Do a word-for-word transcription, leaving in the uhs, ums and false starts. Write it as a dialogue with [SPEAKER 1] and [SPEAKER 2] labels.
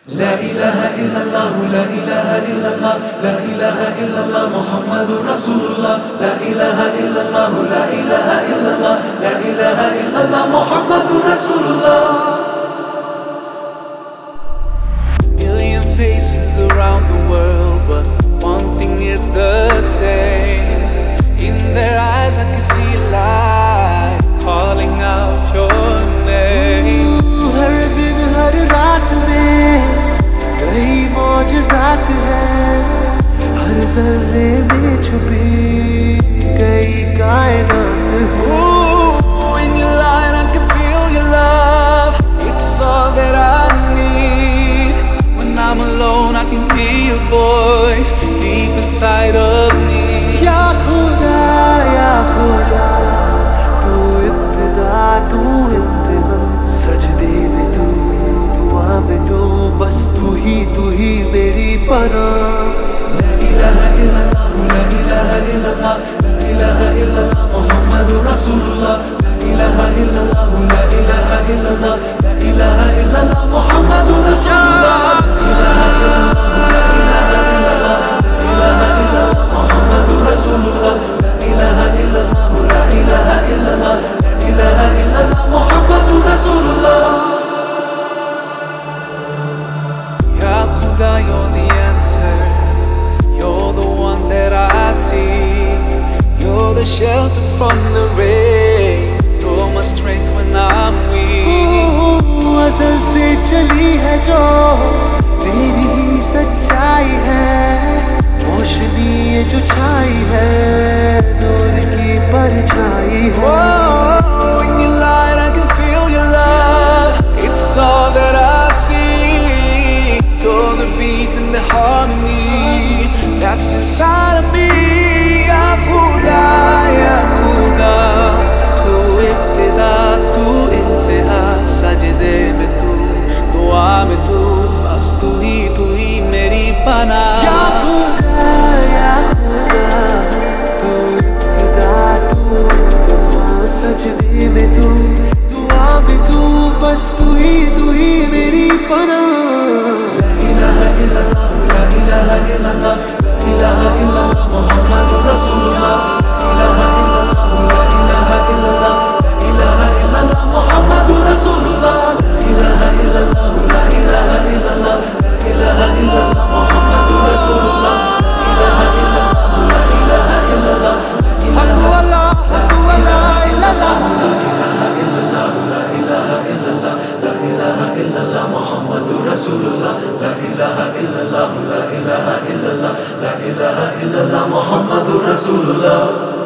[SPEAKER 1] لا إله إلا الله لا إله إلا الله لا إله إلا الله محمد رسول الله لا إله إلا الله لا إله إلا الله لا إله إلا الله محمد رسول الله.
[SPEAKER 2] Million faces around the world, but one thing is the same. In their eyes I can see light calling out your name.
[SPEAKER 3] हर दिन हर रात में कई मौजज़ात हैं, हर ज़र्रे में छुपी कई कायनात हैं.
[SPEAKER 2] Ooh, in your light I can feel your love. It's all that I need. When I'm alone I can hear your voice deep inside of me.
[SPEAKER 3] या खुदा या खुदा तू इब्तिदा तू इंतहा, सजदे में तू दुआ में तू, बस तू ही तू ही मेरी पनाह.
[SPEAKER 1] لا إله إلا الله لا إله إلا الله لا إله إلا الله محمد رسول الله لا إله إلا الله لا إله إلا الله لا إله إلا الله محمد رسول الله لا إله إلا الله لا إله إلا الله محمد رسول الله لا إله إلا الله لا إله إلا الله لا إله إلا الله محمد رسول الله.
[SPEAKER 2] Ya Khuda, you're the answer. You're the one that I seek. You're the shelter from the rain. You're my strength when I'm weak.
[SPEAKER 3] अज़ल से चली है जो तेरी ही सच्चाई है, रोशनी ये जो छाई है नूर की परछाई है.
[SPEAKER 2] Oh, in your light I can feel your love. It's all that I see. You're the beat and the harmony that's inside of me. Ya Khuda, Ya Khuda, tu ibtida, tu intaha, sajde mein tu, dua mein tu, bas tu hi tu hi meri panah.
[SPEAKER 3] या खुदा या खुदा तू इब्तिदा तू इंतहा, सजदे में तू दुआ में तू, बस तू ही तू ही मेरी पनाह.
[SPEAKER 1] لا إله إلا الله لا إله إلا الله لا إله إلا الله محمد رسول الله لا إله إلا الله لا إله إلا الله لا إله إلا الله محمد رسول الله لا إله إلا الله لا إله إلا الله لا إله إلا الله محمد رسول الله لا إله إلا الله لا إله إلا الله
[SPEAKER 3] हक वाला हक वाला इल्लल्लाह,
[SPEAKER 1] لا إله إلا الله لا إله إلا الله لا إله إلا الله محمد رسول الله لا إله إلا الله لا إله إلا الله لا إله إلا الله محمد رسول الله.